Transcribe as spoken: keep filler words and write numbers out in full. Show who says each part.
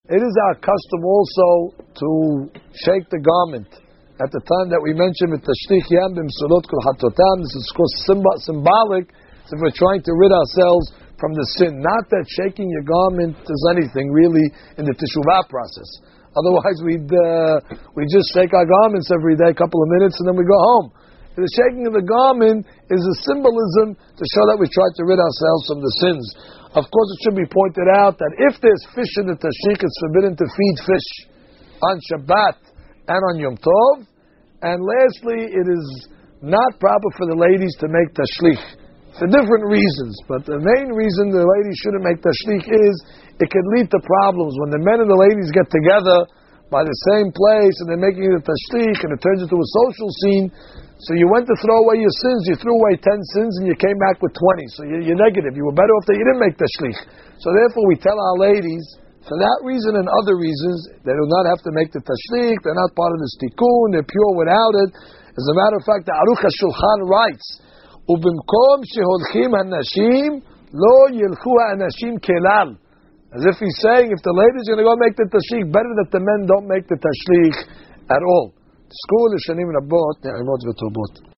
Speaker 1: It is our custom also to shake the garment. At the time that we mentioned with Tashrich Yam b'Mesulot Kol Hatotam, this is called symbolic, so if we're trying to rid ourselves from the sin. Not that shaking your garment does anything really in the Teshuvah process. Otherwise, we'd uh, we just shake our garments every day, a couple of minutes, and then we go home. The shaking of the garment is a symbolism to show that we try to rid ourselves from the sins. Of course, it should be pointed out that if there's fish in the Tashrich, it's forbidden to feed fish on Shabbat and on Yom Tov. And lastly, it is not proper for the ladies to make Tashlich for different reasons. But the main reason the ladies shouldn't make Tashlich is it can lead to problems. When the men and the ladies get together by the same place and they're making it a Tashlich and it turns into a social scene, so you went to throw away your sins, you threw away ten sins and you came back with twenty. So you're negative. You were better off that you didn't make Tashlich. So therefore we tell our ladies, for that reason and other reasons, they do not have to make the Tashlich, they're not part of this tikkun, they're pure without it. As a matter of fact, the Aruch HaShulchan writes, Ubimkom sheholchim hanashim, lo yilchu hanashim kelal. As if he's saying, if the ladies are going to go make the Tashlich, better that the men don't make the Tashlich at all. School is Shanim Rabot, Ne'imot V'Tobot.